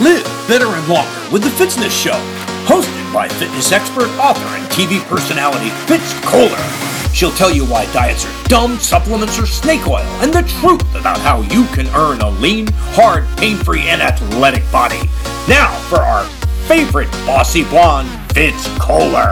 Live better and longer with the Fitzness Show, hosted by fitness expert, author, and TV personality Fitz Kohler. She'll tell you why diets are dumb, supplements are snake oil, and the truth about how you can earn a lean, hard, pain-free, and athletic body. Now for our favorite bossy blonde, Fitz Kohler.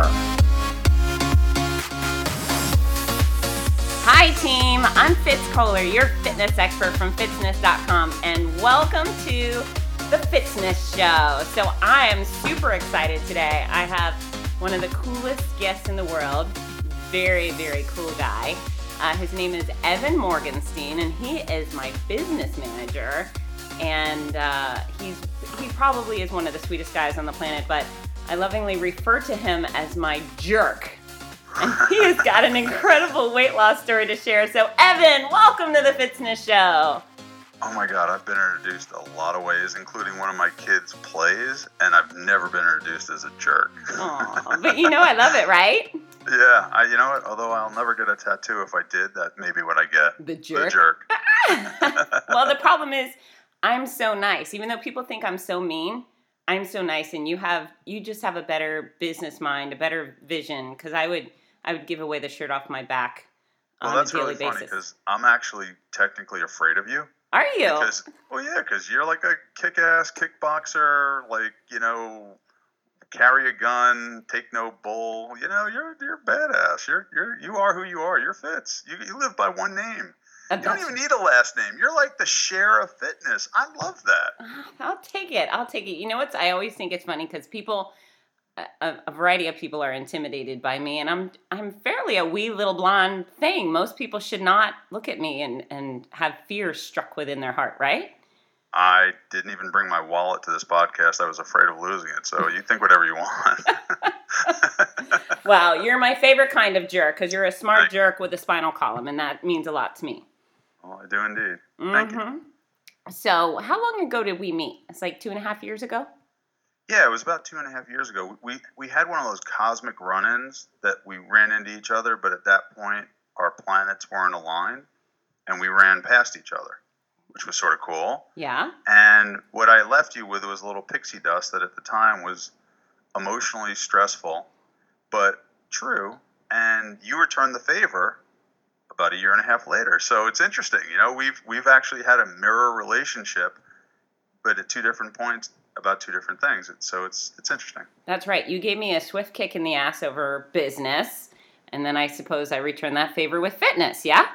Hi team, I'm Fitz Kohler, your fitness expert from Fitzness.com, and welcome to the Fitzness Show. So I am super excited today. I have one of the coolest guests in the world, very, very cool guy. His name is Evan Morgenstein, and he is my business manager. And he probably is one of the sweetest guys on the planet, but I lovingly refer to him as my jerk. And he has got an incredible weight loss story to share. So Evan, welcome to the Fitzness Show. Oh my God, I've been introduced a lot of ways, including one of my kids' plays, and I've never been introduced as a jerk. Aww, but you know I love it, right? Yeah, you know what? Although I'll never get a tattoo if I did, that may be what I get. The jerk? The jerk. Well, the problem is I'm so nice. Even though people think I'm so mean, I'm so nice, and you just have a better business mind, a better vision, because I would give away the shirt off my back on a daily basis. Well, that's really funny, because I'm actually technically afraid of you. Are you? Because you're like a kick-ass kickboxer, carry a gun, take no bull. You're badass. You are who you are. You're Fitz. You live by one name. You don't even need a last name. You're like the Cher of fitness. I love that. I'll take it. You know what? I always think it's funny because people, a variety of people are intimidated by me, and I'm fairly a wee little blonde thing. Most people should not look at me and have fear struck within their heart, right? I didn't even bring my wallet to this podcast. I was afraid of losing it. So you think whatever you want. Well, you're my favorite kind of jerk because you're a smart jerk with a spinal column, and that means a lot to me. Well, I do indeed. Thank you. So how long ago did we meet? It's like 2.5 years ago? Yeah, it was about 2.5 years ago. We had one of those cosmic run-ins that we ran into each other, but at that point, our planets weren't aligned, and we ran past each other, which was sort of cool. Yeah. And what I left you with was a little pixie dust that at the time was emotionally stressful, but true. And you returned the favor about 1.5 years later. So it's interesting. We've actually had a mirror relationship, but at two different points about two different things. So it's interesting. That's right. You gave me a swift kick in the ass over business, and then I suppose I returned that favor with fitness, yeah?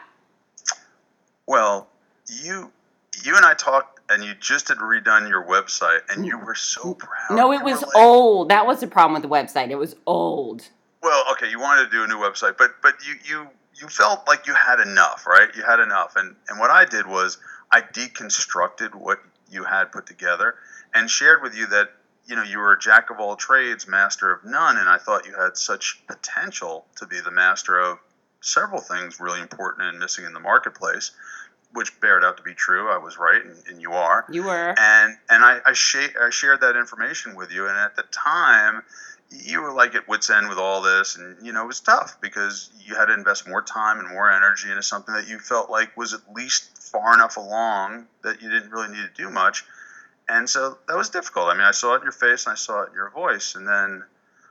Well, you and I talked, and you just had redone your website, and you were so proud. No, it was old. That was the problem with the website. It was old. Well, okay, you wanted to do a new website, but you felt like you had enough, right? You had enough. And what I did was I deconstructed what you had put together and shared with you that, you were a jack of all trades, master of none, and I thought you had such potential to be the master of several things really important and missing in the marketplace, which bared out to be true. I was right, and you are. You were. And I shared that information with you, and at the time, you were like at wit's end with all this, and it was tough because you had to invest more time and more energy into something that you felt like was at least far enough along that you didn't really need to do much. And so that was difficult. I mean, I saw it in your face and I saw it in your voice. And then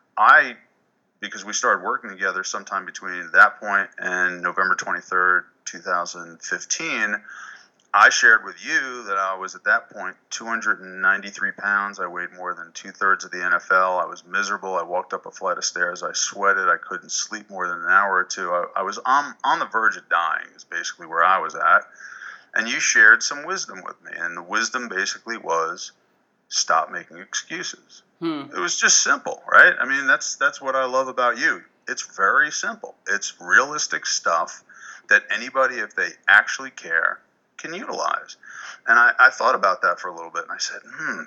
because we started working together sometime between that point and November 23rd, 2015, I shared with you that I was at that point 293 pounds. I weighed more than 2/3 of the NFL. I was miserable. I walked up a flight of stairs. I sweated. I couldn't sleep more than an hour or two. I was on the verge of dying is basically where I was at. And you shared some wisdom with me. And the wisdom basically was stop making excuses. It was just simple, right? I mean, that's what I love about you. It's very simple. It's realistic stuff that anybody, if they actually care, can utilize. And I thought about that for a little bit, and I said,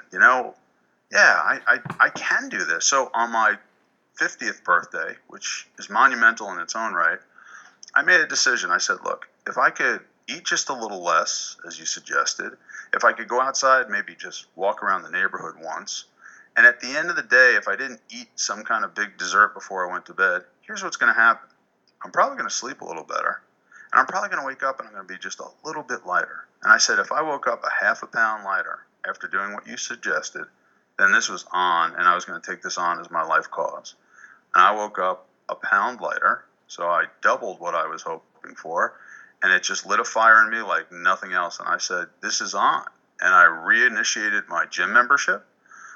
I can do this. So on my 50th birthday, which is monumental in its own right, I made a decision. I said, look, if I could eat just a little less, as you suggested, if I could go outside, maybe just walk around the neighborhood once, and at the end of the day, if I didn't eat some kind of big dessert before I went to bed, here's what's going to happen. I'm probably going to sleep a little better. And I'm probably going to wake up and I'm going to be just a little bit lighter. And I said, if I woke up a 0.5 pound lighter after doing what you suggested, then this was on, and I was going to take this on as my life cause. And I woke up a pound lighter, so I doubled what I was hoping for, and it just lit a fire in me like nothing else. And I said, this is on. And I reinitiated my gym membership.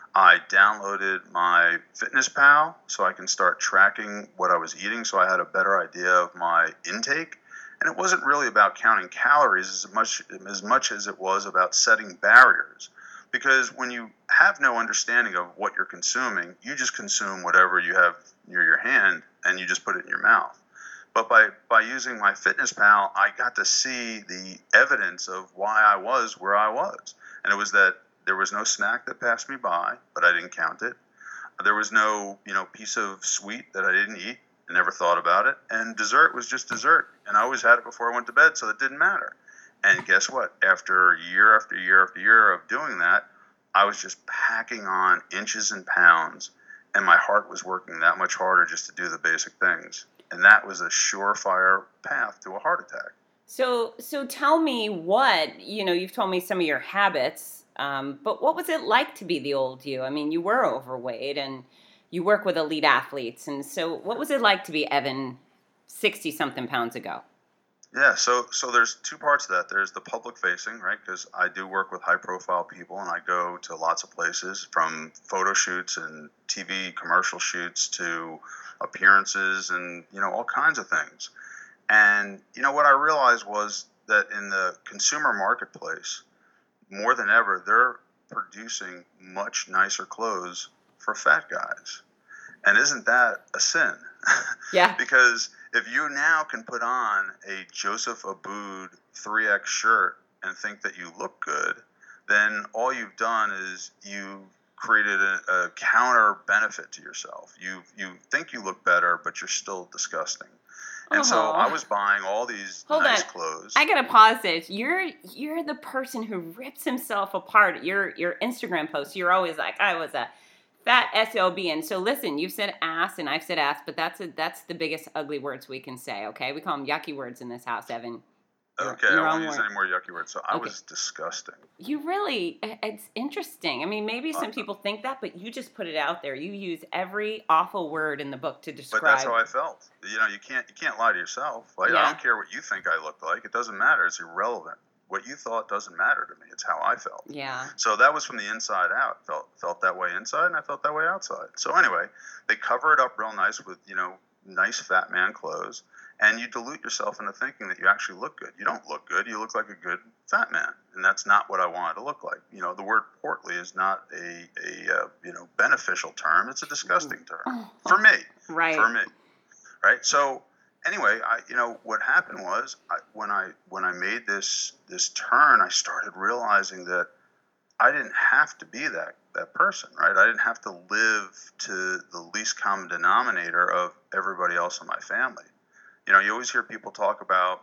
I downloaded my FitnessPal so I can start tracking what I was eating, so I had a better idea of my intake. And it wasn't really about counting calories as much as it was about setting barriers. Because when you have no understanding of what you're consuming, you just consume whatever you have near your hand and you just put it in your mouth. But by using my FitnessPal, I got to see the evidence of why I was where I was. And it was that there was no snack that passed me by, but I didn't count it. There was no, piece of sweet that I didn't eat. I never thought about it. And dessert was just dessert. And I always had it before I went to bed, so it didn't matter. And guess what? After year after year after year of doing that, I was just packing on inches and pounds, and my heart was working that much harder just to do the basic things. And that was a surefire path to a heart attack. So tell me what, you've told me some of your habits, but what was it like to be the old you? I mean, you were overweight and you work with elite athletes. And so what was it like to be Evan 60-something pounds ago? Yeah, so there's two parts to that. There's the public facing, right? Because I do work with high profile people, and I go to lots of places, from photo shoots and TV commercial shoots to appearances and, all kinds of things. And, what I realized was that in the consumer marketplace, more than ever, they're producing much nicer clothes for fat guys. And isn't that a sin? Yeah. Because if you now can put on a Joseph Abboud 3X shirt and think that you look good, then all you've done is you created a counter benefit to yourself. You think you look better, but you're still disgusting. And so I was buying all these nice clothes. I gotta pause this. You're the person who rips himself apart. Your Instagram posts, you're always like, I was a fat SOB. And so listen, you've said ass and I've said ass, but that's the biggest ugly words we can say, okay? We call them yucky words in this house, Evan. Okay, I won't use any more yucky words. So I was disgusting. You really, it's interesting. I mean, maybe some people think that, but you just put it out there. You use every awful word in the book to describe. But that's how I felt. You can't lie to yourself. I don't care what you think I look like. It doesn't matter. It's irrelevant. What you thought doesn't matter to me. It's how I felt. Yeah. So that was from the inside out. Felt that way inside, and I felt that way outside. So anyway, they cover it up real nice with, nice fat man clothes. And you dilute yourself into thinking that you actually look good. You don't look good. You look like a good fat man, and that's not what I wanted to look like. The word portly is not a beneficial term. It's a disgusting term for me. Right. For me. Right. So anyway, what happened was when I made this turn, I started realizing that I didn't have to be that person. Right. I didn't have to live to the least common denominator of everybody else in my family. You always hear people talk about,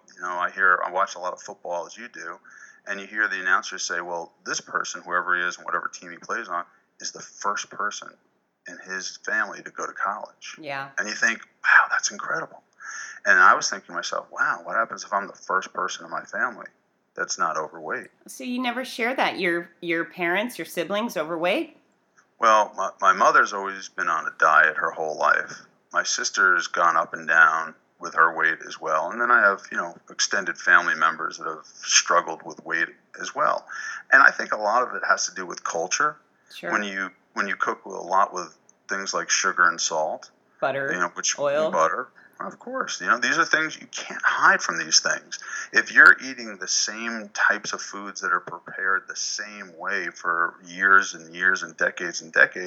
I watch a lot of football as you do, and you hear the announcers say, well, this person, whoever he is and whatever team he plays on, is the first person in his family to go to college. Yeah. And you think, wow, that's incredible. And I was thinking to myself, wow, what happens if I'm the first person in my family that's not overweight? So you never share that? Your parents, your siblings, overweight? Well, my mother's always been on a diet her whole life. My sister's gone up and down with her weight as well. And then I have, extended family members that have struggled with weight as well. And I think a lot of it has to do with culture. Sure. When you cook a lot with things like sugar and salt, butter, oil, butter, of course, these are things you can't hide from these things. If you're eating the same types of foods that are prepared the same way for years and years and decades,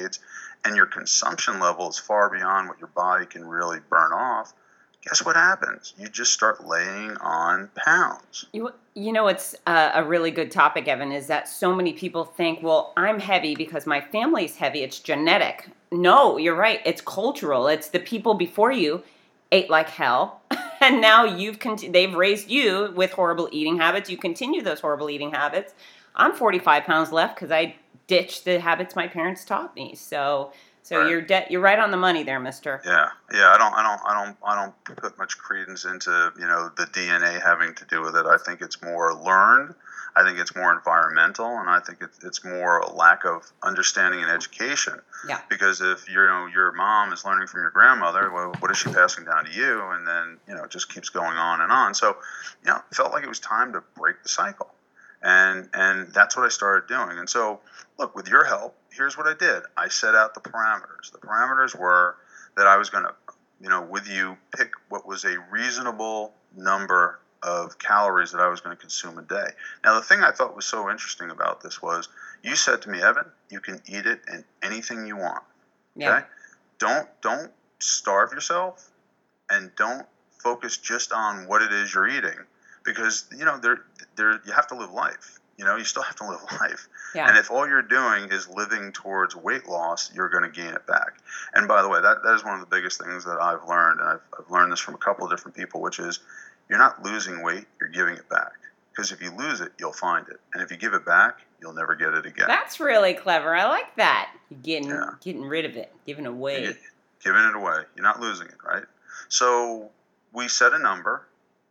and your consumption level is far beyond what your body can really burn off, guess what happens? You just start laying on pounds. It's a really good topic, Evan, is that so many people think, well, I'm heavy because my family's heavy. It's genetic. No, you're right. It's cultural. It's the people before you ate like hell. And now they've raised you with horrible eating habits. You continue those horrible eating habits. I'm 45 pounds left because I ditched the habits my parents taught me. So So right? you're right on the money there, mister. Yeah, yeah. I don't put much credence into the DNA having to do with it. I think it's more learned. I think it's more environmental, and I think it's more a lack of understanding and education. Yeah. Because if your mom is learning from your grandmother, well, what is she passing down to you? And then it just keeps going on and on. So it felt like it was time to break the cycle, and that's what I started doing. And so, look, with your help, here's what I did. I set out the parameters. The parameters were that I was going to, with you, pick what was a reasonable number of calories that I was going to consume a day. Now, the thing I thought was so interesting about this was you said to me, Evan, you can eat it in anything you want. Okay? Yeah. Don't starve yourself, and don't focus just on what it is you're eating, because you have to live life. You still have to live life. Yeah. And if all you're doing is living towards weight loss, you're going to gain it back. And by the way, that is one of the biggest things that I've learned, and I've learned this from a couple of different people, which is you're not losing weight, you're giving it back. Because if you lose it, you'll find it. And if you give it back, you'll never get it again. That's really clever. I like that. You're getting rid of it, giving away. Giving it away. You're not losing it, right? So we set a number.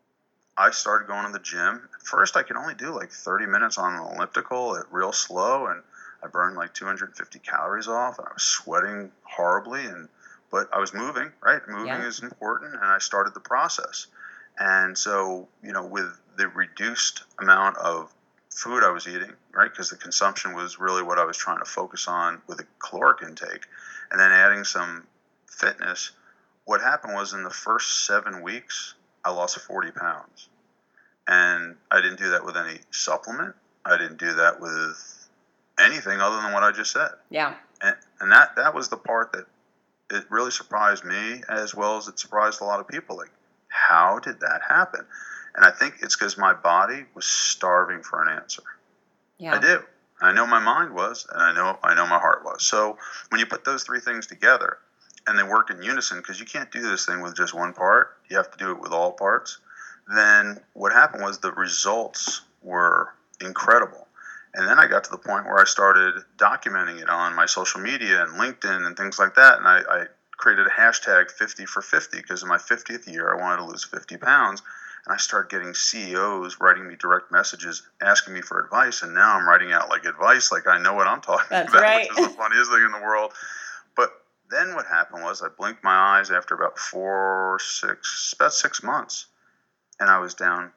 I started going to the gym. At first, I could only do like 30 minutes on an elliptical at real slow, and I burned like 250 calories off, and I was sweating horribly, but I was moving, right? Moving is important, and I started the process. And so, with the reduced amount of food I was eating, right, because the consumption was really what I was trying to focus on with the caloric intake, and then adding some fitness, what happened was in the first 7 weeks, I lost 40 pounds. And I didn't do that with any supplement. I didn't do that with anything other than what I just said. Yeah. And that was the part that it really surprised me, as well as it surprised a lot of people. Like, how did that happen? And I think it's because my body was starving for an answer. Yeah. I do. I know my mind was, and I know my heart was. So when you put those three things together, and they work in unison, because you can't do this thing with just one part. You have to do it with all parts. Then what happened was the results were incredible. And then I got to the point where I started documenting it on my social media and LinkedIn and things like that. And I created a hashtag 50 for 50, because in my 50th year, I wanted to lose 50 pounds. And I started getting CEOs writing me direct messages asking me for advice. And now I'm writing out like advice, like I know what I'm talking about, right. Which is the funniest thing in the world. But then what happened was I blinked my eyes after about 6 months, and I was down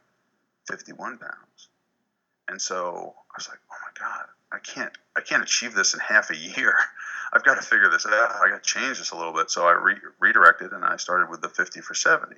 51 pounds. And so I was like, oh my God, I can't achieve this in half a year. I've got to figure this out. I got to change this a little bit. So I redirected, and I started with the 50 for 70.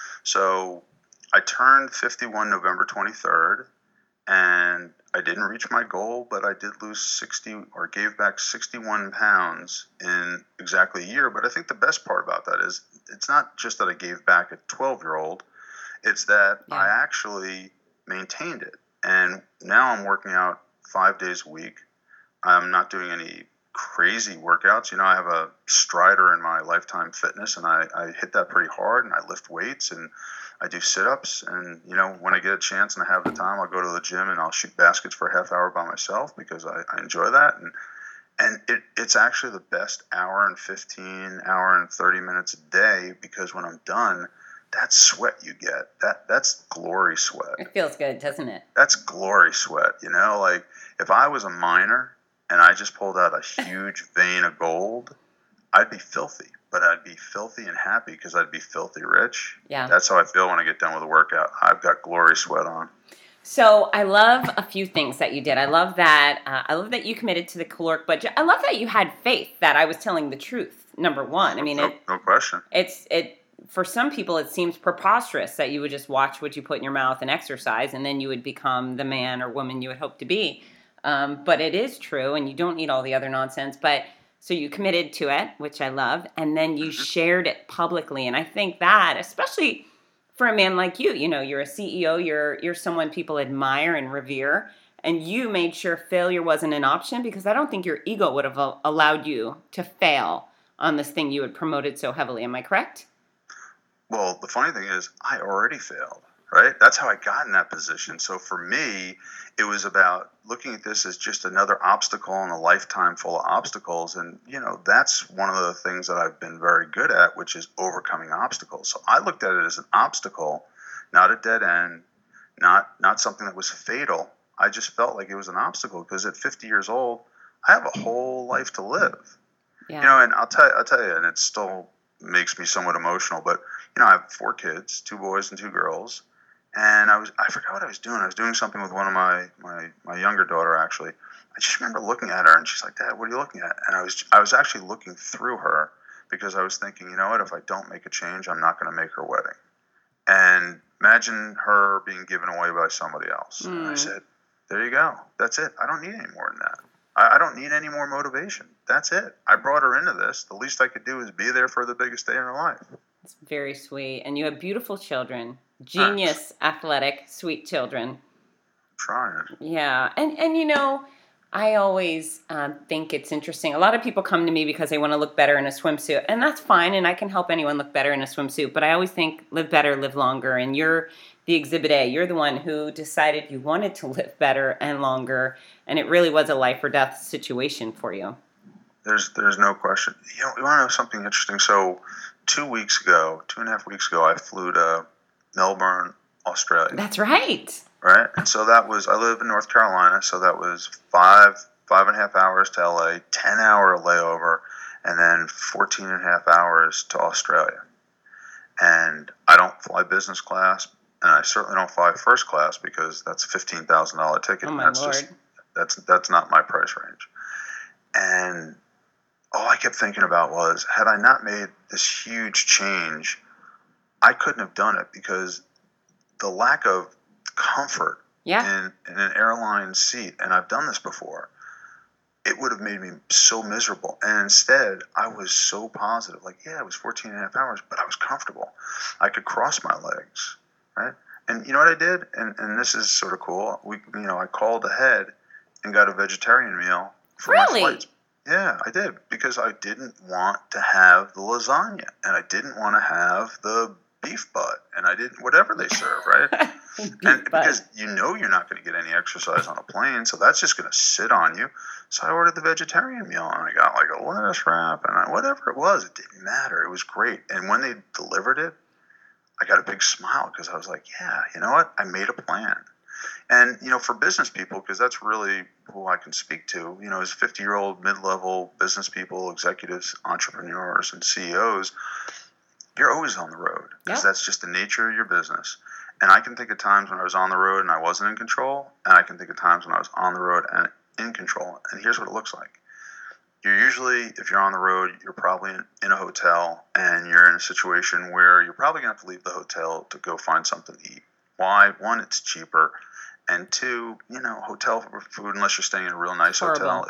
So I turned 51 November 23rd, and I didn't reach my goal, but I did lose 60 or gave back 61 pounds in exactly a year. But I think the best part about that is it's not just that I gave back a 12-year-old. It's that I actually maintained it. And now I'm working out 5 days a week. I'm not doing any crazy workouts. I have a Strider in my Lifetime Fitness, and I hit that pretty hard, and I lift weights, and I do sit-ups, and when I get a chance and I have the time, I'll go to the gym and I'll shoot baskets for a half hour by myself, because I enjoy that, and it's actually the best hour and 15, hour and 30 minutes a day, because when I'm done, that sweat you get, that's glory sweat. It feels good, doesn't it? That's glory sweat, like if I was a miner and I just pulled out a huge vein of gold, I'd be filthy. But I'd be filthy and happy, because I'd be filthy rich. Yeah. That's how I feel when I get done with a workout. I've got glory sweat on. So I love a few things that you did. I love that you committed to the caloric budget. I love that you had faith that I was telling the truth. Number one, I mean, no question. It for some people it seems preposterous that you would just watch what you put in your mouth and exercise, and then you would become the man or woman you would hope to be. But it is true, and you don't need all the other nonsense. But so you committed to it, which I love, and then you shared it publicly. And I think that, especially for a man like you, you're a CEO, you're someone people admire and revere, and you made sure failure wasn't an option, because I don't think your ego would have allowed you to fail on this thing you had promoted so heavily. Am I correct? Well, the funny thing is, I already failed, right? That's how I got in that position. So for me, it was about looking at this as just another obstacle in a lifetime full of obstacles. And, that's one of the things that I've been very good at, which is overcoming obstacles. So I looked at it as an obstacle, not a dead end, not something that was fatal. I just felt like it was an obstacle because at 50 years old, I have a whole life to live. Yeah. And I'll tell you, and it still makes me somewhat emotional, but I have 4 kids, 2 boys and 2 girls, and I forgot what I was doing. I was doing something with one of my younger daughter, actually. I just remember looking at her, and she's like, "Dad, what are you looking at?" And I was actually looking through her because I was thinking, you know what? If I don't make a change, I'm not going to make her wedding. And imagine her being given away by somebody else. And I said, there you go. That's it. I don't need any more than that. I don't need any more motivation. That's it. I brought her into this. The least I could do is be there for the biggest day in her life. It's very sweet. And you have beautiful children. Genius, athletic, sweet children. Trying. Yeah. And I always think it's interesting. A lot of people come to me because they want to look better in a swimsuit. And that's fine. And I can help anyone look better in a swimsuit. But I always think live better, live longer. And you're the exhibit A. You're the one who decided you wanted to live better and longer. And it really was a life or death situation for you. There's no question. You want to know something interesting? So 2.5 weeks ago, I flew to Melbourne, Australia. That's right. Right? And so that was, I live in North Carolina, so that was 5.5 hours to LA, 10-hour layover, and then 14.5 hours to Australia. And I don't fly business class, and I certainly don't fly first class because that's a $15,000 ticket. Oh, and my that's Lord. That's not my price range. And all I kept thinking about was, had I not made this huge change, I couldn't have done it because the lack of comfort in an airline seat, and I've done this before, it would have made me so miserable. And instead, I was so positive. Like, yeah, it was 14.5 hours, but I was comfortable. I could cross my legs, right? And you know what I did? And this is sort of cool. I called ahead and got a vegetarian meal for my flights. Yeah, I did, because I didn't want to have the lasagna, and I didn't want to have the beef butt, and I didn't, whatever they serve, right? And because you're not going to get any exercise on a plane, so that's just going to sit on you. So I ordered the vegetarian meal, and I got like a lettuce wrap, and whatever it was, it didn't matter. It was great. And when they delivered it, I got a big smile because I was like, yeah, you know what? I made a plan. And, for business people, because that's really who I can speak to, as 50-year-old mid-level business people, executives, entrepreneurs, and CEOs, you're always on the road because that's just the nature of your business. And I can think of times when I was on the road and I wasn't in control, and I can think of times when I was on the road and in control. And here's what it looks like. You're usually, if you're on the road, you're probably in a hotel, and you're in a situation where you're probably going to have to leave the hotel to go find something to eat. Why? One, it's cheaper. And 2, hotel food, unless you're staying in a real nice hotel,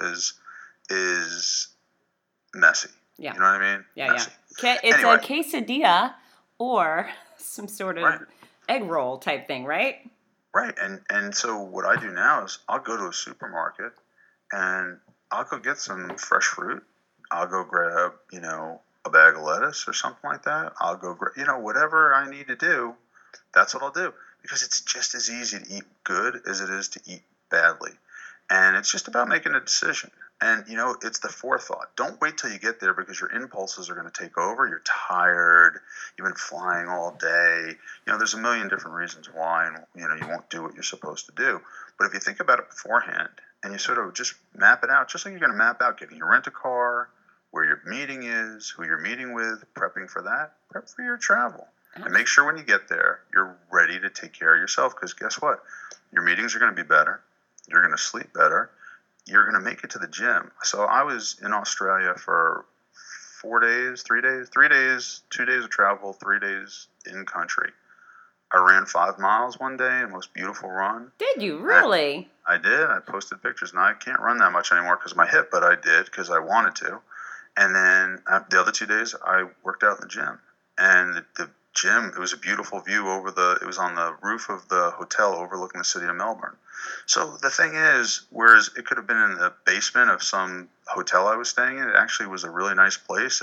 is messy. Yeah. You know what I mean? Yeah, messy. Yeah. It's a quesadilla or some sort of egg roll type thing, right? Right. And so what I do now is I'll go to a supermarket and I'll go get some fresh fruit. I'll go grab, a bag of lettuce or something like that. I'll go grab, whatever I need to do, that's what I'll do. Because it's just as easy to eat good as it is to eat badly. And it's just about making a decision. And, it's the forethought. Don't wait till you get there because your impulses are going to take over. You're tired. You've been flying all day. There's a million different reasons why, and, you won't do what you're supposed to do. But if you think about it beforehand and you sort of just map it out, just like you're going to map out getting your rent-a-car, where your meeting is, who you're meeting with, prepping for that, prep for your travel. And make sure when you get there, you're ready to take care of yourself, because guess what? Your meetings are going to be better. You're going to sleep better. You're going to make it to the gym. So I was in Australia for 4 days, 3 days, 3 days, 2 days of travel, 3 days in country. I ran 5 miles one day, the most beautiful run. Did you really? I did. I posted pictures. Now, I can't run that much anymore because of my hip, but I did because I wanted to. And then the other 2 days, I worked out in the gym. And the gym, it was a beautiful view it was on the roof of the hotel overlooking the city of Melbourne. So the thing is, whereas it could have been in the basement of some hotel I was staying in, it actually was a really nice place, and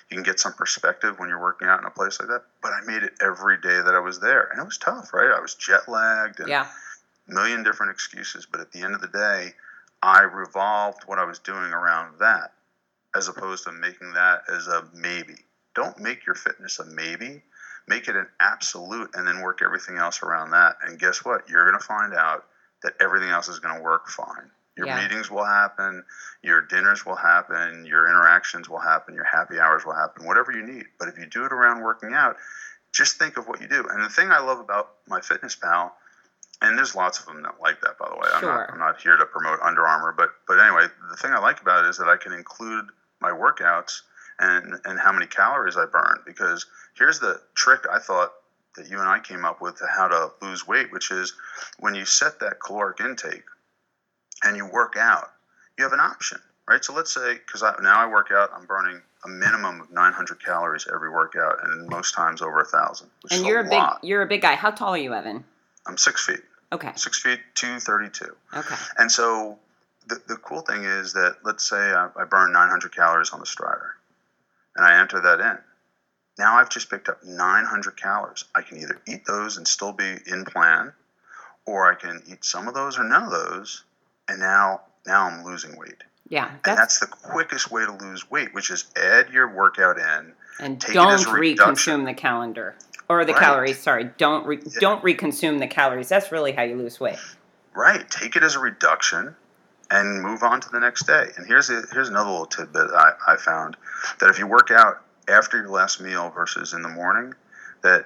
you can get some perspective when you're working out in a place like that. But I made it every day that I was there. And it was tough, right? I was jet lagged and a million different excuses. But at the end of the day, I revolved what I was doing around that as opposed to making that as a maybe. Don't make your fitness a maybe. Make it an absolute and then work everything else around that. And guess what? You're going to find out that everything else is going to work fine. Your meetings will happen, your dinners will happen, your interactions will happen, your happy hours will happen, whatever you need. But if you do it around working out, just think of what you do. And the thing I love about MyFitnessPal, and there's lots of them that like that, by the way. I'm not here to promote Under Armour, but anyway, the thing I like about it is that I can include my workouts and how many calories I burn. Because here's the trick I thought that you and I came up with to how to lose weight, which is when you set that caloric intake and you work out, you have an option, right? So let's say, because now I work out, I'm burning a minimum of 900 calories every workout, and most times over 1,000. And you're a big guy. How tall are you, Evan? I'm 6 feet. Okay. 6 feet, 232. Okay. And so the cool thing is that let's say I burn 900 calories on the Strider, and I enter that in. Now I've just picked up 900 calories. I can either eat those and still be in plan, or I can eat some of those or none of those, and now I'm losing weight. Yeah. And that's the quickest way to lose weight, which is add your workout in. And don't reconsume the calendar. Or the calories, sorry. Don't reconsume the calories. That's really how you lose weight. Right. Take it as a reduction and move on to the next day. And here's another little tidbit I found, that if you work out after your last meal versus in the morning, that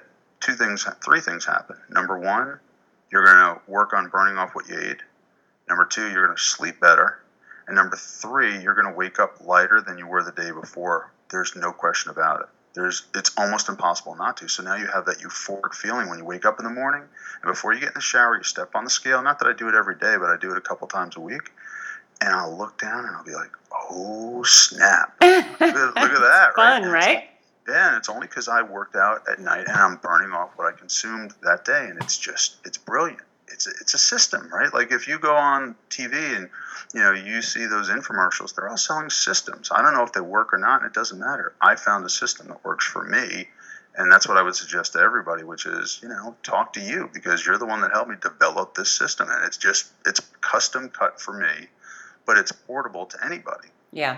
three things happen. Number one, you're going to work on burning off what you ate. Number two, you're going to sleep better. And number three, you're going to wake up lighter than you were the day before. There's no question about it. It's almost impossible not to. So now you have that euphoric feeling when you wake up in the morning, and before you get in the shower, you step on the scale. Not that I do it every day, but I do it a couple times a week. And I'll look down and I'll be like, oh, snap. Look at that, right? Fun, right? And it's only because I worked out at night and I'm burning off what I consumed that day. And it's brilliant. It's a system, right? Like if you go on TV and you see those infomercials, they're all selling systems. I don't know if they work or not, and it doesn't matter. I found a system that works for me, and that's what I would suggest to everybody, which is talk to you, because you're the one that helped me develop this system, and it's custom cut for me, but it's portable to anybody. Yeah.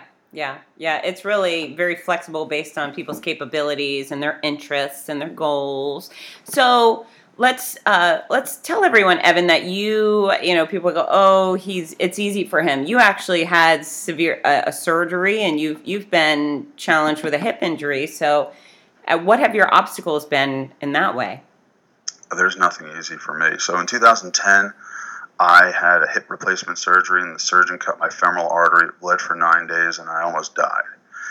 It's really very flexible based on people's capabilities and their interests and their goals. So let's tell everyone, Evan, that people go, oh, it's easy for him. You actually had severe a surgery, and you've been challenged with a hip injury. So, what have your obstacles been in that way? There's nothing easy for me. So in 2010, I had a hip replacement surgery, and the surgeon cut my femoral artery. It bled for 9 days, and I almost died.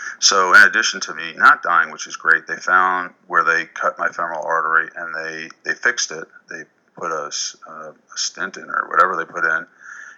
So in addition to me not dying, which is great, they found where they cut my femoral artery, and they fixed it. They put a stent in, or whatever they put in.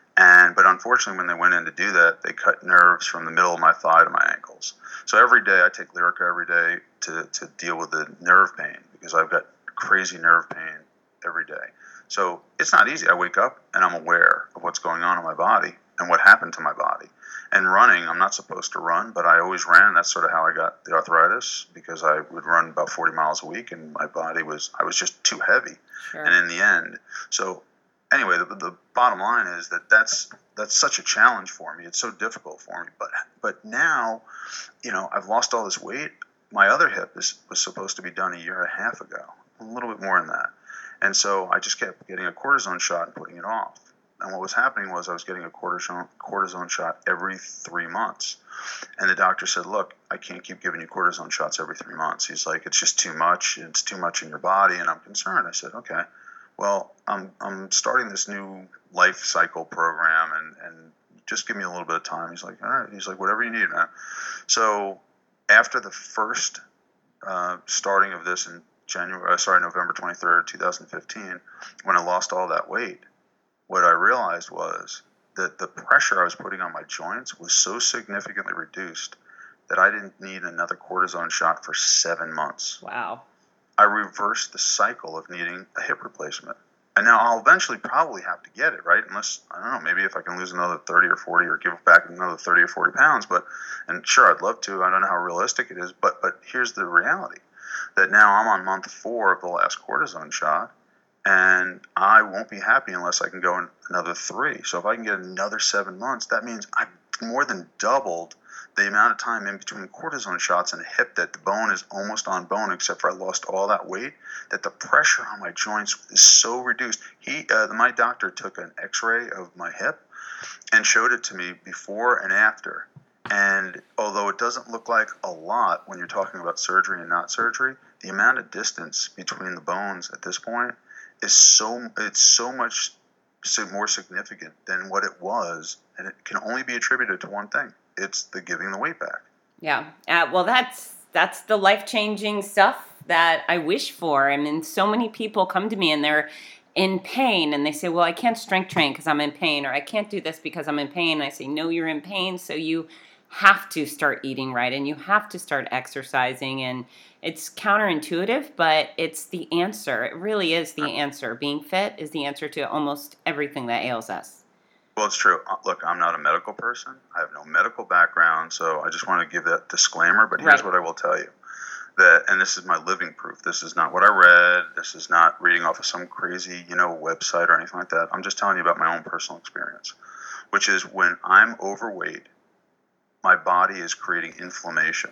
But unfortunately, when they went in to do that, they cut nerves from the middle of my thigh to my ankles. So every day I take Lyrica every day to deal with the nerve pain, because I've got crazy nerve pain every day. So it's not easy. I wake up and I'm aware of what's going on in my body and what happened to my body. And running, I'm not supposed to run, but I always ran. That's sort of how I got the arthritis, because I would run about 40 miles a week, and I was just too heavy. Sure. And in the end, so anyway, the bottom line is that's such a challenge for me. It's so difficult for me. But now, I've lost all this weight. My other hip was supposed to be done a year and a half ago, a little bit more than that. And so I just kept getting a cortisone shot and putting it off. And what was happening was I was getting a cortisone shot every 3 months. And the doctor said, look, I can't keep giving you cortisone shots every 3 months. He's like, it's just too much. It's too much in your body. And I'm concerned. I said, okay, well, I'm starting this new life cycle program, and just give me a little bit of time. He's like, all right. He's like, whatever you need, man. So after the first starting of this in November 23rd, 2015, when I lost all that weight, what I realized was that the pressure I was putting on my joints was so significantly reduced that I didn't need another cortisone shot for 7 months. Wow. I reversed the cycle of needing a hip replacement. And now I'll eventually probably have to get it, right? Unless, I don't know, maybe if I can lose another 30 or 40 or give back another 30 or 40 pounds. And sure, I'd love to. I don't know how realistic it is. But here's the reality, that now I'm on month 4 of the last cortisone shot, and I won't be happy unless I can go in another 3. So if I can get another 7 months, that means I've more than doubled the amount of time in between cortisone shots and a hip that the bone is almost on bone, except for I lost all that weight, that the pressure on my joints is so reduced. My doctor took an x-ray of my hip and showed it to me before and after. And although it doesn't look like a lot when you're talking about surgery and not surgery, the amount of distance between the bones at this point is so much more significant than what it was, and it can only be attributed to one thing. It's the giving the weight back. Yeah. Well, that's the life-changing stuff that I wish for. I mean, so many people come to me and they're in pain and they say, well, I can't strength train because I'm in pain, or I can't do this because I'm in pain. And I say, no, you're in pain. So you have to start eating right and you have to start exercising. And it's counterintuitive, but it's the answer. It really is the answer. Being fit is the answer to almost everything that ails us. Well, it's true. Look, I'm not a medical person. I have no medical background, so I just want to give that disclaimer. But here's what I will tell you. And this is my living proof. This is not what I read. This is not reading off of some crazy, website or anything like that. I'm just telling you about my own personal experience, which is when I'm overweight, my body is creating inflammation.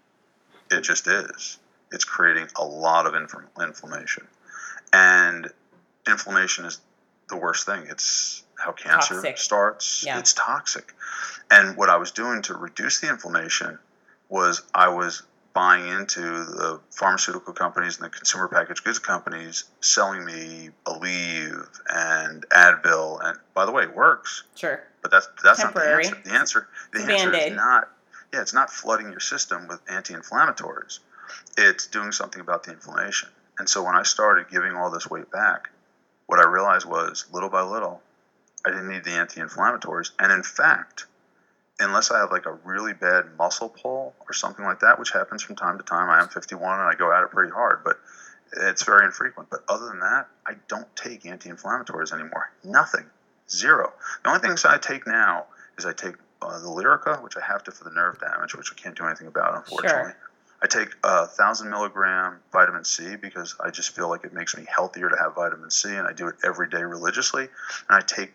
It just is. It's creating a lot of inflammation. And inflammation is the worst thing. It's how cancer starts. Yeah. It's toxic. And what I was doing to reduce the inflammation was I was buying into the pharmaceutical companies and the consumer packaged goods companies selling me Aleve and Advil. And by the way, it works. Sure. But that's temporary. Not the answer. The answer is not, it's not flooding your system with anti-inflammatories. It's doing something about the inflammation. And so when I started giving all this weight back, what I realized was, little by little, I didn't need the anti-inflammatories. And in fact, unless I have like a really bad muscle pull or something like that, which happens from time to time, I am 51 and I go at it pretty hard, but it's very infrequent. But other than that, I don't take anti-inflammatories anymore. Nothing. Zero. The only things I take now is I take the Lyrica, which I have to for the nerve damage, which I can't do anything about, unfortunately. Sure. I take 1,000 milligram vitamin C because I just feel like it makes me healthier to have vitamin C, and I do it every day religiously. And I take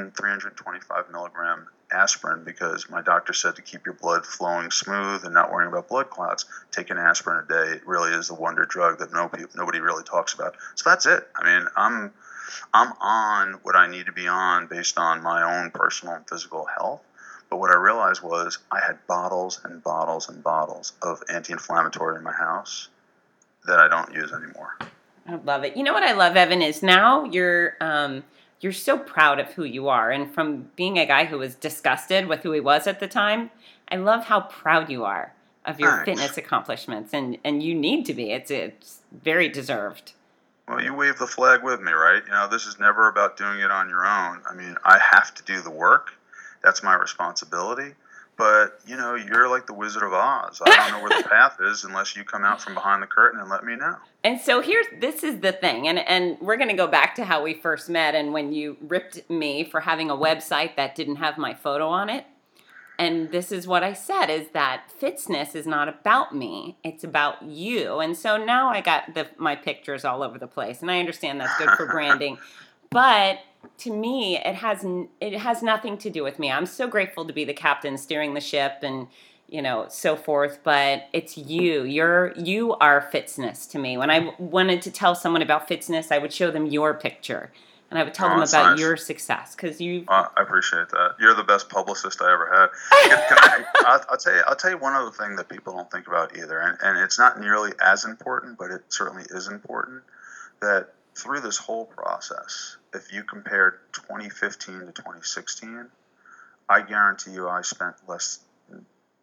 325 milligram aspirin because my doctor said to keep your blood flowing smooth and not worrying about blood clots, take an aspirin a day. It really is the wonder drug that nobody really talks about. So that's it. I mean, I'm on what I need to be on based on my own personal and physical health. But what I realized was I had bottles and bottles and bottles of anti-inflammatory in my house that I don't use anymore. I love it. You know what I love, Evan, is now you're so proud of who you are. And from being a guy who was disgusted with who he was at the time, I love how proud you are of your fitness accomplishments. And you need to be. It's very deserved. Well, you wave the flag with me, right? This is never about doing it on your own. I mean, I have to do the work. That's my responsibility. But, you're like the Wizard of Oz. I don't know where the path is unless you come out from behind the curtain and let me know. And so this is the thing. And we're going to go back to how we first met and when you ripped me for having a website that didn't have my photo on it. And this is what I said, is that Fitzness is not about me. It's about you. And so now I got my pictures all over the place. And I understand that's good for branding. But to me, it has nothing to do with me. I'm so grateful to be the captain steering the ship and, so forth. But it's you. You are Fitzness to me. When I wanted to tell someone about Fitzness, I would show them your picture. And I would tell them about your success because you. I appreciate that. You're the best publicist I ever had. I'll tell you one other thing that people don't think about either, and it's not nearly as important, but it certainly is important. That through this whole process, if you compared 2015 to 2016, I guarantee you I spent less than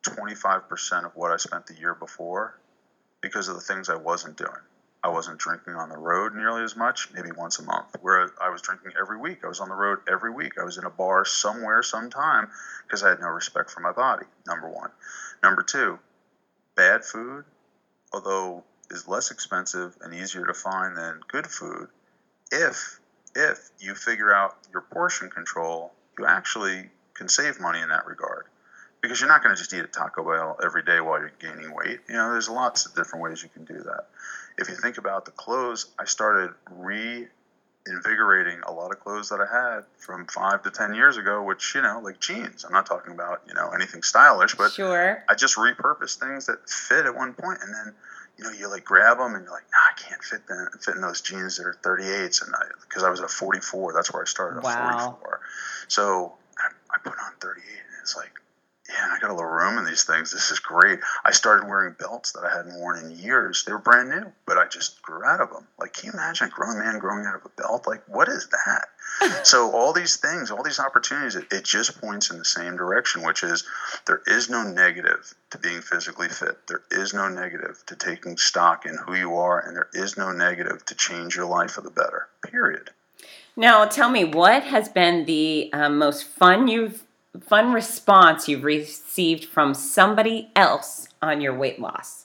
25% of what I spent the year before because of the things I wasn't doing. I wasn't drinking on the road nearly as much, maybe once a month, where I was drinking every week. I was on the road every week. I was in a bar somewhere, sometime, because I had no respect for my body, number one. Number two, bad food, although is less expensive and easier to find than good food, if if you figure out your portion control, you actually can save money in that regard. Because you're not going to just eat at Taco Bell every day while you're gaining weight. You know, there's lots of different ways you can do that. If you think about the clothes, I started reinvigorating a lot of clothes that I had from 5 to 10 years ago, which, you know, like jeans. I'm not talking about, you know, anything stylish, but Sure. I just repurposed things that fit at one point, and then, you know, you like grab them and you're like, nah, I can't fit in those jeans that are 38s, and because I was at 44, that's where I started, Wow. 44. So I put on 38, and it's like, yeah, I got a little room in these things. This is great. I started wearing belts that I hadn't worn in years. They were brand new, but I just grew out of them. Like, can you imagine a grown man growing out of a belt? Like, what is that? So all these things, all these opportunities, it just points in the same direction, which is there is no negative to being physically fit. There is no negative to taking stock in who you are, and there is no negative to change your life for the better, period. Now, tell me, what has been the most fun response you've received from somebody else on your weight loss?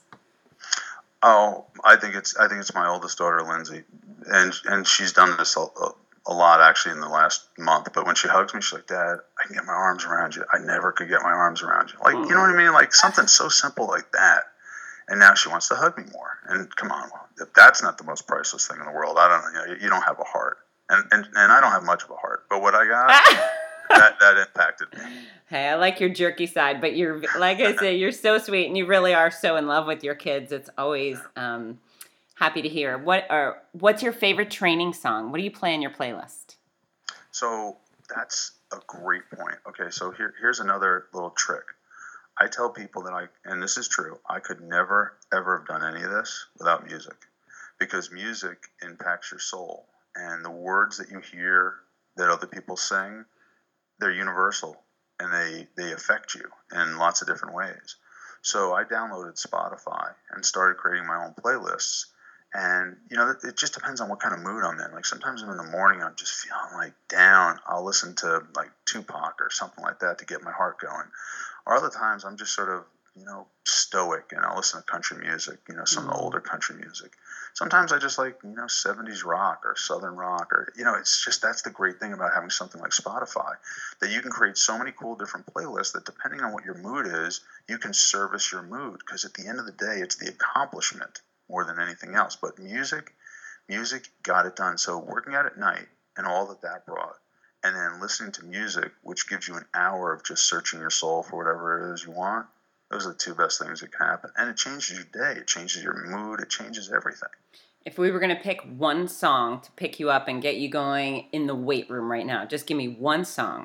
Oh, I think it's my oldest daughter, Lindsay, and she's done this a lot actually in the last month. But when she hugs me, she's like, "Dad, I can get my arms around you. I never could get my arms around you." Like, you know what I mean? Like something so simple like that. And now she wants to hug me more. And come on, if that's not the most priceless thing in the world, I don't know. You don't have a heart, and I don't have much of a heart. But what I got. That impacted me. Hey, I like your jerky side, but you're, like I say, you're so sweet, and you really are so in love with your kids. It's always happy to hear. What's your favorite training song? What do you play on your playlist? So that's a great point. Okay, so here's another little trick. I tell people that and this is true, I could never, ever have done any of this without music. Because music impacts your soul. And the words that you hear that other people sing, they're universal, and they affect you in lots of different ways. So I downloaded Spotify and started creating my own playlists. And, you know, it just depends on what kind of mood I'm in. Like sometimes in the morning I'm just feeling like down. I'll listen to like Tupac or something like that to get my heart going. Or other times I'm just sort of, you know, stoic, and I'll listen to country music, you know, some of the older country music. Sometimes I just like, you know, 70s rock or Southern rock, or, you know, it's just, that's the great thing about having something like Spotify, that you can create so many cool different playlists that depending on what your mood is, you can service your mood. Because at the end of the day, it's the accomplishment more than anything else. But music got it done. So working out at night and all that brought, and then listening to music, which gives you an hour of just searching your soul for whatever it is you want, those are the two best things that can happen. And it changes your day. It changes your mood. It changes everything. If we were going to pick one song to pick you up and get you going in the weight room right now, just give me one song.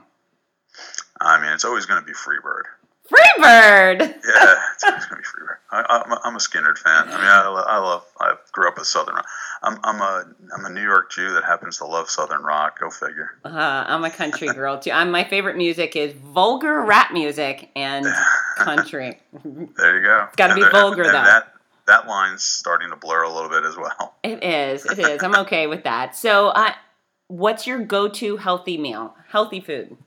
I mean, it's always going to be Freebird. Freebird! Yeah, it's always going to be Freebird. I'm a Skynyrd fan. I mean, I grew up with Southern rock. I'm a New York Jew that happens to love Southern rock. Go figure. I'm a country girl too. My favorite music is vulgar rap music and country. There you go. It's got to be vulgar though. That line's starting to blur a little bit as well. It is. I'm okay with that. So, what's your go-to healthy meal? Healthy food?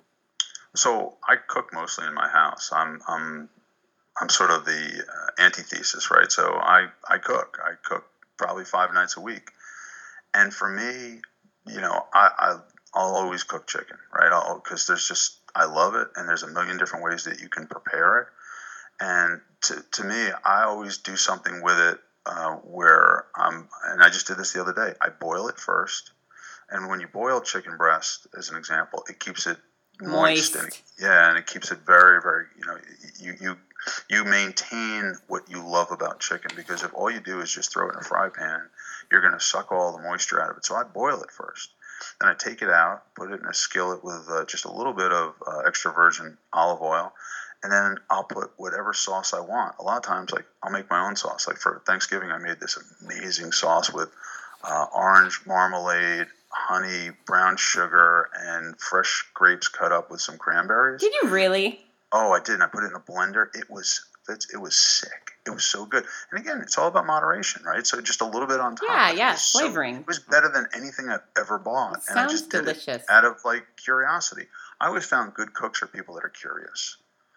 So I cook mostly in my house. I'm sort of the antithesis, right? So I cook. I cook probably 5 nights a week. And for me, you know, I'll always cook chicken, right? Because I love it, and there's a million different ways that you can prepare it. And to me, I always do something with it where and I just did this the other day. I boil it first, and when you boil chicken breast, as an example, it keeps it moist. And it keeps it very, very, you know, you maintain what you love about chicken, because if all you do is just throw it in a fry pan, you're going to suck all the moisture out of it. So I boil it first. Then I take it out, put it in a skillet with just a little bit of extra virgin olive oil, and then I'll put whatever sauce I want. A lot of times, like, I'll make my own sauce. Like for Thanksgiving, I made this amazing sauce with orange marmalade, honey, brown sugar, and fresh grapes cut up with some cranberries. Did you really? Oh, I did. And I put it in a blender. It was sick. It was so good. And again, it's all about moderation, right? So just a little bit on top. Yeah, flavoring. It was better than anything I've ever bought. And I just did delicious. It out of like curiosity. I always found good cooks are people that are curious.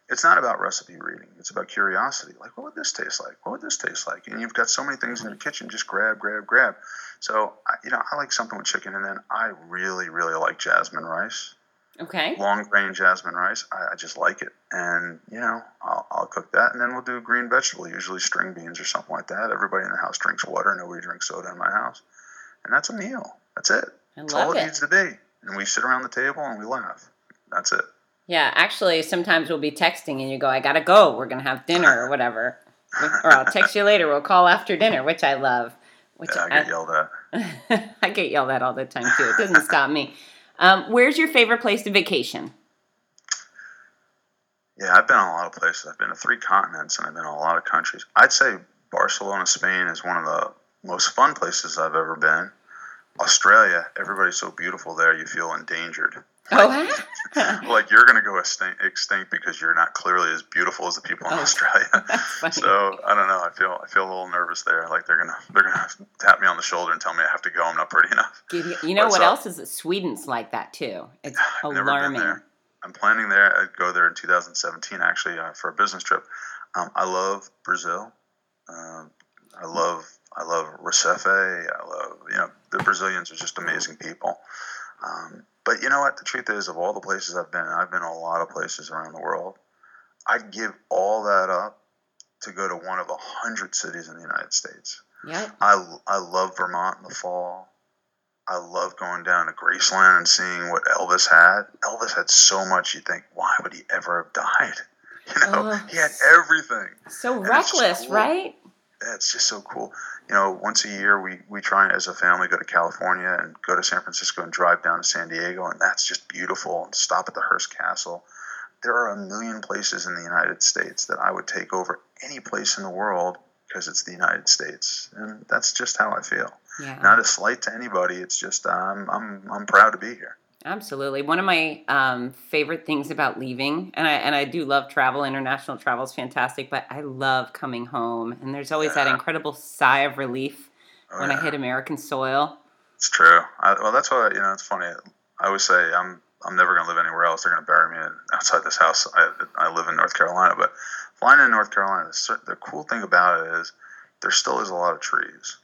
it's not about recipe reading. It's about curiosity. Like, what would this taste like? What would this taste like? And you've got so many things in your kitchen. Just grab, grab, grab. So, I like something with chicken. And then I really, really like jasmine rice. Okay. Long grain jasmine rice. I just like it. And, I'll cook that. And then we'll do green vegetable, usually string beans or something like that. Everybody in the house drinks water. Nobody drinks soda in my house. And that's a meal. That's it. That's all it needs to be. And we sit around the table and we laugh. That's it. Yeah, actually, sometimes we'll be texting and you go, I gotta go. We're going to have dinner or whatever. Or I'll text you later. We'll call after dinner, which I love. I get yelled at. I get yelled at all the time, too. It doesn't stop me. Where's your favorite place to vacation? Yeah, I've been on a lot of places. I've been to 3 continents and I've been in a lot of countries. I'd say Barcelona, Spain is one of the most fun places I've ever been. Australia, everybody's so beautiful there, you feel endangered. Oh, Like you're going to go extinct because you're not clearly as beautiful as the people in Australia. So I don't know. I feel a little nervous there. Like they're gonna tap me on the shoulder and tell me I have to go. I'm not pretty enough. You know what else is? Sweden's like that too. It's alarming. Never been there. I'm planning there. I'd go there in 2017 actually for a business trip. I love Brazil. I love Recife. I love the Brazilians are just amazing people. But you know what? The truth is, of all the places I've been to a lot of places around the world. I'd give all that up to go to one of 100 cities in the United States. Yeah. I love Vermont in the fall. I love going down to Graceland and seeing what Elvis had. Elvis had so much you think, why would he ever have died? He had everything. So reckless, cool. Right? Yeah, it's just so cool. Once a year we try as a family go to California and go to San Francisco and drive down to San Diego, and that's just beautiful. And stop at the Hearst Castle. There are a million places in the United States that I would take over any place in the world because it's the United States, and that's just how I feel. Yeah. Not a slight to anybody. It's just I'm proud to be here. Absolutely. One of my favorite things about leaving, and I do love travel. International travel is fantastic, but I love coming home. And there's always that incredible sigh of relief when I hit American soil. It's true. That's why it's funny. I always say I'm never going to live anywhere else. They're going to bury me outside this house. I live in North Carolina, but flying in North Carolina, the cool thing about it is there still is a lot of trees,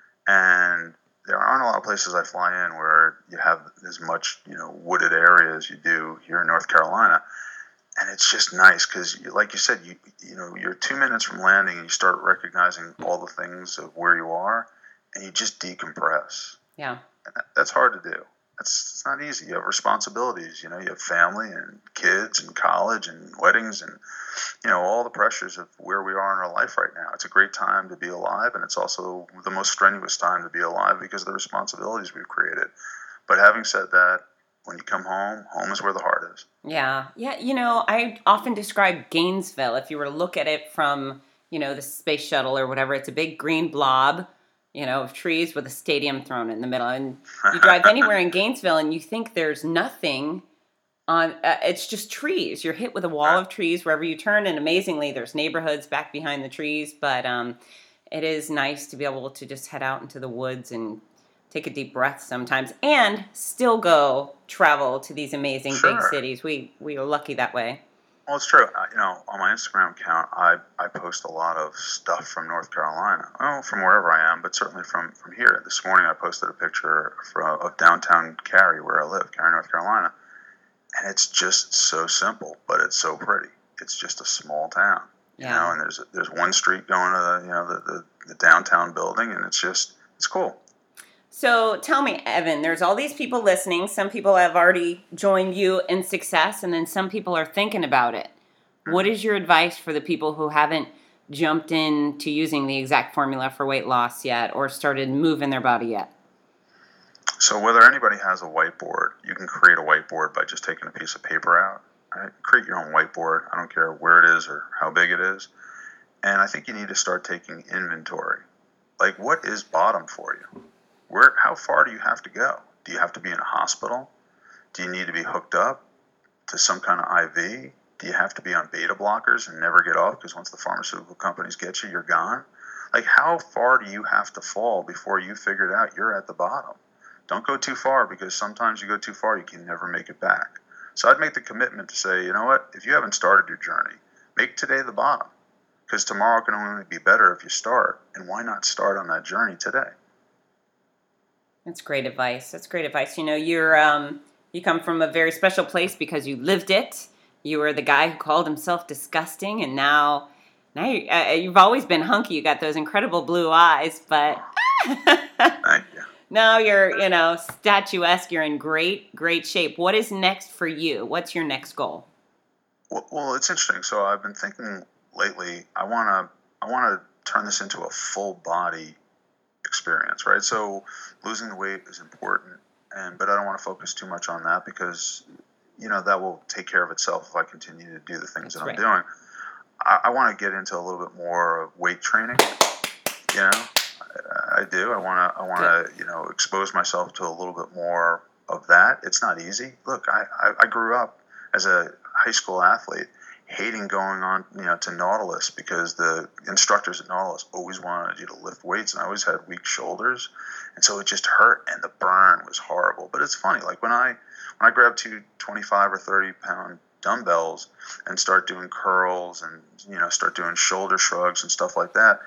and there aren't a lot of places I fly in where you have as much, wooded area as you do here in North Carolina. And it's just nice because, like you said, you're 2 minutes from landing and you start recognizing all the things of where you are and you just decompress. Yeah. And that's hard to do. It's not easy. You have responsibilities, you have family and kids and college and weddings and, all the pressures of where we are in our life right now. It's a great time to be alive, and it's also the most strenuous time to be alive because of the responsibilities we've created. But having said that, when you come home, home is where the heart is. Yeah. Yeah. I often describe Gainesville, if you were to look at it from, the space shuttle or whatever, it's a big green blob, of trees with a stadium thrown in the middle. And you drive anywhere in Gainesville and you think there's nothing on, it's just trees. You're hit with a wall of trees wherever you turn. And amazingly, there's neighborhoods back behind the trees. But it is nice to be able to just head out into the woods and take a deep breath sometimes and still go travel to these amazing big cities. We are lucky that way. Well, it's true. On my Instagram account, I post a lot of stuff from North Carolina. Well, from wherever I am, but certainly from here. This morning I posted a picture of downtown Cary, where I live, Cary, North Carolina. And it's just so simple, but it's so pretty. It's just a small town, and there's one street going to the downtown building, and it's cool. So tell me, Evan, there's all these people listening. Some people have already joined you in success, and then some people are thinking about it. Mm-hmm. What is your advice for the people who haven't jumped into using the exact formula for weight loss yet or started moving their body yet? So whether anybody has a whiteboard, you can create a whiteboard by just taking a piece of paper out. Right? Create your own whiteboard. I don't care where it is or how big it is. And I think you need to start taking inventory. Like, what is bottom for you? How far do you have to go? Do you have to be in a hospital? Do you need to be hooked up to some kind of IV? Do you have to be on beta blockers and never get off because once the pharmaceutical companies get you, you're gone? Like, how far do you have to fall before you figured out you're at the bottom? Don't go too far because sometimes you go too far, you can never make it back. So I'd make the commitment to say, you know what, if you haven't started your journey, make today the bottom, because tomorrow can only be better if you start. And why not start on that journey today? That's great advice. That's great advice. You come from a very special place because you lived it. You were the guy who called himself disgusting, and now you've always been hunky. You got those incredible blue eyes, but Thank you. now you're statuesque. You're in great shape. What is next for you? What's your next goal? Well, it's interesting. So I've been thinking lately. I want to turn this into a full body experience, right? So losing the weight is important, but I don't want to focus too much on that because that will take care of itself if I continue to do the things that I'm doing. I want to get into a little bit more of weight training. I do. I want to expose myself to a little bit more of that. It's not easy. Look, I grew up as a high school athlete hating going on to Nautilus because the instructors at Nautilus always wanted you to lift weights, and I always had weak shoulders, and so it just hurt, and the burn was horrible. But it's funny, like when I grab two 25 or 30 pound dumbbells and start doing curls and start doing shoulder shrugs and stuff like that,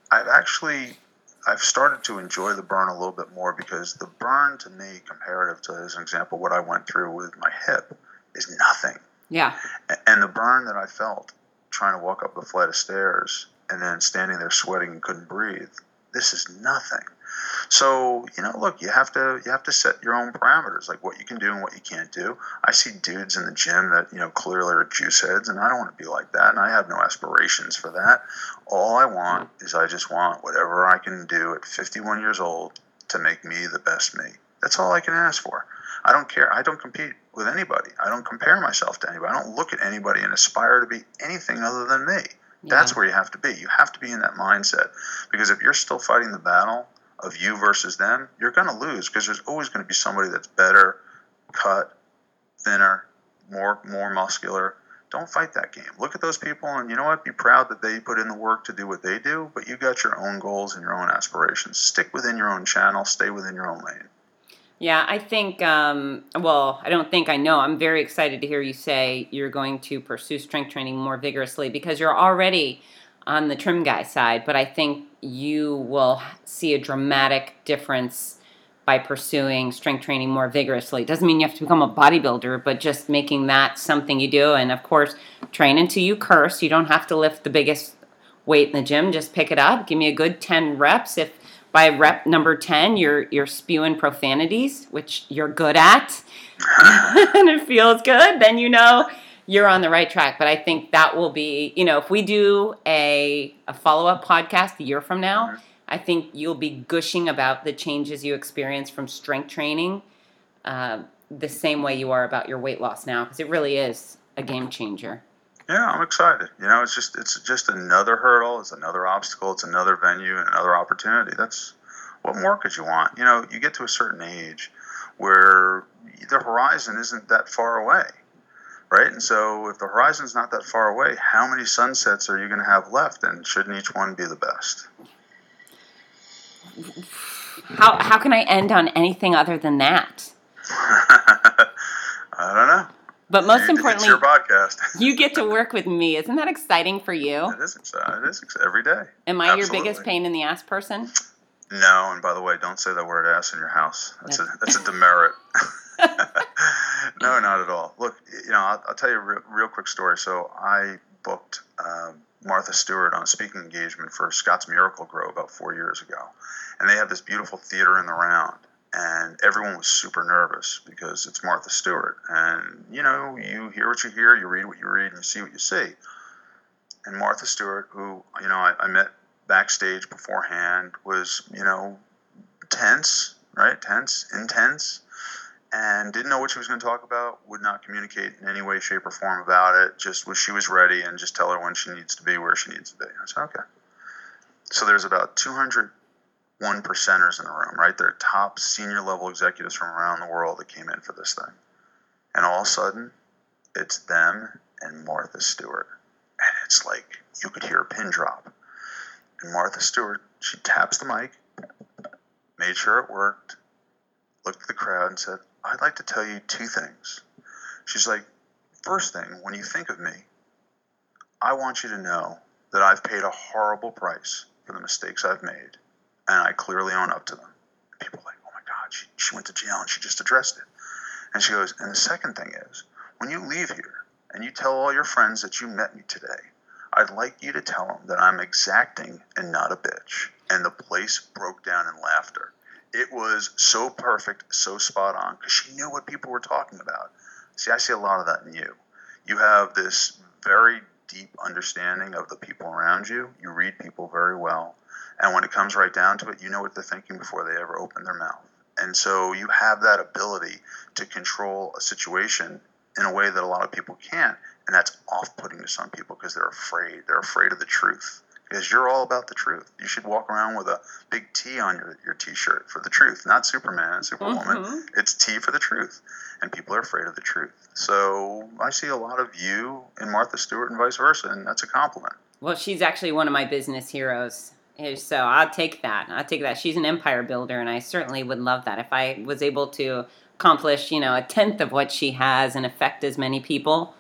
I've started to enjoy the burn a little bit more, because the burn to me, comparative to, as an example, what I went through with my hip, is nothing. Yeah. And the burn that I felt trying to walk up a flight of stairs and then standing there sweating and couldn't breathe, this is nothing. So, look, you have to set your own parameters, like what you can do and what you can't do. I see dudes in the gym that, clearly are juice heads, and I don't want to be like that, and I have no aspirations for that. All I want is I just want whatever I can do at 51 years old to make me the best me. That's all I can ask for. I don't care. I don't compete with anybody. I don't compare myself to anybody. I don't look at anybody and aspire to be anything other than me. Yeah. That's where you have to be. You have to be in that mindset, because if you're still fighting the battle of you versus them, you're going to lose, because there's always going to be somebody that's better cut, thinner, more muscular. Don't fight that game. Look at those people, and you know what? Be proud that they put in the work to do what they do, but you got your own goals and your own aspirations. Stick within your own channel. Stay within your own lane. Yeah, I think, I know. I'm very excited to hear you say you're going to pursue strength training more vigorously, because you're already on the trim guy side, but I think you will see a dramatic difference by pursuing strength training more vigorously. It doesn't mean you have to become a bodybuilder, but just making that something you do. And of course, train until you curse. You don't have to lift the biggest weight in the gym. Just pick it up. Give me a good 10 reps. If by rep number 10, you're spewing profanities, which you're good at, and it feels good, then you're on the right track. But I think that will be, if we do a follow-up podcast a year from now, I think you'll be gushing about the changes you experience from strength training the same way you are about your weight loss now, because it really is a game changer. Yeah, I'm excited. It's just another hurdle. It's another obstacle. It's another venue and another opportunity. That's what more could you want? You get to a certain age where the horizon isn't that far away, right? And so if the horizon's not that far away, how many sunsets are you going to have left? And shouldn't each one be the best? How can I end on anything other than that? I don't know. But most importantly, it's your podcast. You get to work with me. Isn't that exciting for you? It is exciting. It is every day. Am I your biggest pain in the ass person? No, and by the way, don't say that word ass in your house. That's a demerit. No, not at all. Look, I'll tell you a real quick story. So I booked Martha Stewart on a speaking engagement for Scott's Miracle-Gro about 4 years ago. And they have this beautiful theater in the Round. And everyone was super nervous because it's Martha Stewart. And, you hear what you hear, you read what you read, and you see what you see. And Martha Stewart, who, I met backstage beforehand, was, tense, right? Intense, and didn't know what she was going to talk about, would not communicate in any way, shape, or form about it, just was she was ready, and just tell her when she needs to be, where she needs to be. I said, okay. So there's about 201 percenters in the room, right? They're top senior level executives from around the world that came in for this thing. And all of a sudden, it's them and Martha Stewart. And it's like you could hear a pin drop. And Martha Stewart, she taps the mic, made sure it worked, looked at the crowd and said, I'd like to tell you two things. She's like, first thing, when you think of me, I want you to know that I've paid a horrible price for the mistakes I've made, and I clearly own up to them. People are like, oh my God, she went to jail and she just addressed it. And she goes, and the second thing is, when you leave here and you tell all your friends that you met me today, I'd like you to tell them that I'm exacting and not a bitch. And the place broke down in laughter. It was so perfect, so spot on, because she knew what people were talking about. See, I see a lot of that in you. You have this very deep understanding of the people around you. You read people very well. And when it comes right down to it, you know what they're thinking before they ever open their mouth. And so you have that ability to control a situation in a way that a lot of people can't. And that's off-putting to some people because they're afraid. They're afraid of the truth. Because you're all about the truth. You should walk around with a big T on your T-shirt for the truth. Not Superman and Superwoman. Mm-hmm. It's T for the truth. And people are afraid of the truth. So I see a lot of you in Martha Stewart and vice versa, and that's a compliment. Well, she's actually one of my business heroes. So I'll take that. She's an empire builder, and I certainly would love that. If I was able to accomplish, a tenth of what she has and affect as many people,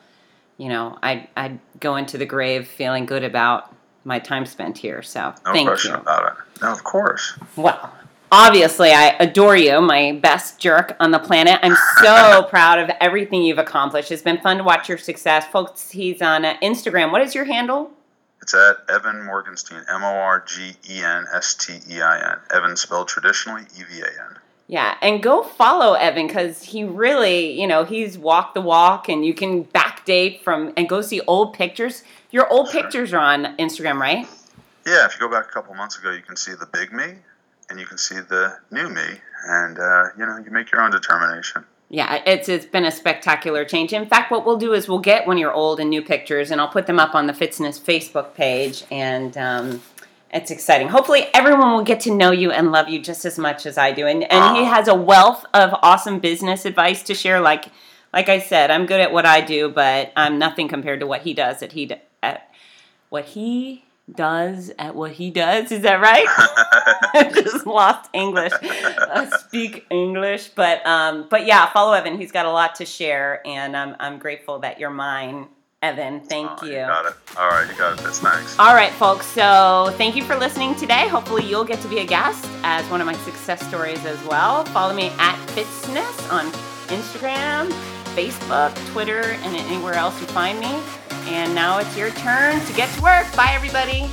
I'd go into the grave feeling good about my time spent here. So thank you. No question about it. No, of course. Well, obviously, I adore you, my best jerk on the planet. I'm so proud of everything you've accomplished. It's been fun to watch your success. Folks, he's on Instagram. What is your handle? It's at Evan Morgenstein, Morgenstein. Evan spelled traditionally, Evan. Yeah, and go follow Evan because he really, he's walked the walk, and you can backdate and go see old pictures. Your old pictures are on Instagram, right? Yeah, if you go back a couple months ago, you can see the big me, and you can see the new me, and, you make your own determination. Yeah, it's been a spectacular change. In fact, what we'll do is we'll get one of your old and new pictures, and I'll put them up on the Fitzness Facebook page, and it's exciting. Hopefully, everyone will get to know you and love you just as much as I do. And he has a wealth of awesome business advice to share. Like I said, I'm good at what I do, but I'm nothing compared to what he does at what he does. Is that right? I just lost English. I speak English, but yeah, follow Evan. He's got a lot to share, and I'm grateful that you're mine, Evan. Thank you. You got it. All right, you got it. That's nice. All right, folks. So thank you for listening today. Hopefully, you'll get to be a guest as one of my success stories as well. Follow me at Fitzness on Instagram, Facebook, Twitter, and anywhere else you find me. And now it's your turn to get to work. Bye, everybody.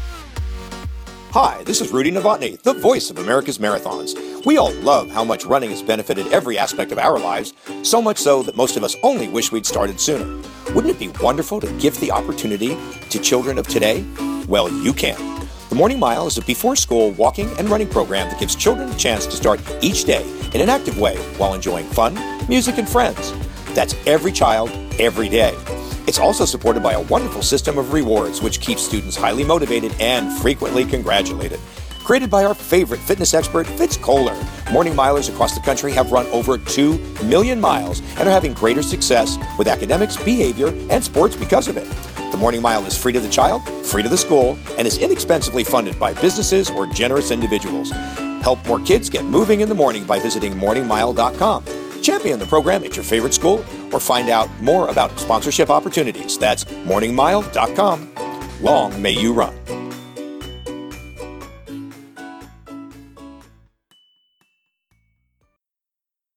Hi, this is Rudy Novotny, the voice of America's Marathons. We all love how much running has benefited every aspect of our lives, so much so that most of us only wish we'd started sooner. Wouldn't it be wonderful to give the opportunity to children of today? Well, you can. The Morning Mile is a before-school walking and running program that gives children a chance to start each day in an active way while enjoying fun, music, and friends. That's every child, every day. It's also supported by a wonderful system of rewards, which keeps students highly motivated and frequently congratulated. Created by our favorite fitness expert, Fitz Kohler, Morning Milers across the country have run over 2 million miles and are having greater success with academics, behavior, and sports because of it. The Morning Mile is free to the child, free to the school, and is inexpensively funded by businesses or generous individuals. Help more kids get moving in the morning by visiting morningmile.com. Champion the program at your favorite school or find out more about sponsorship opportunities. That's morningmile.com. Long may you run.